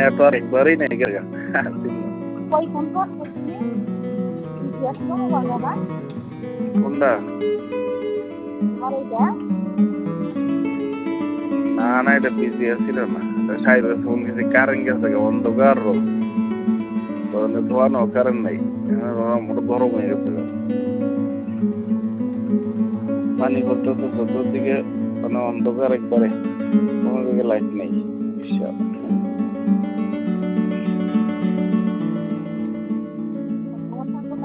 Network একবারই নেই গেল। কই ফোন করছিস? ইতিহাস মনে করবে না? কোনটা? আমার এইটা না না, এটা বিজি ছিল না। সাইডে ফোন গেছে, কারেন্ট গেছে, অন্ধকার রুম, ধোয়ানো কারেন্ট নাই, মোটা গরম হয়ে গেছে। পানি পড়তেছে চতুর্দিকে, মানে অন্ধকার একবারে, কোনো দিকে লাইট নেই।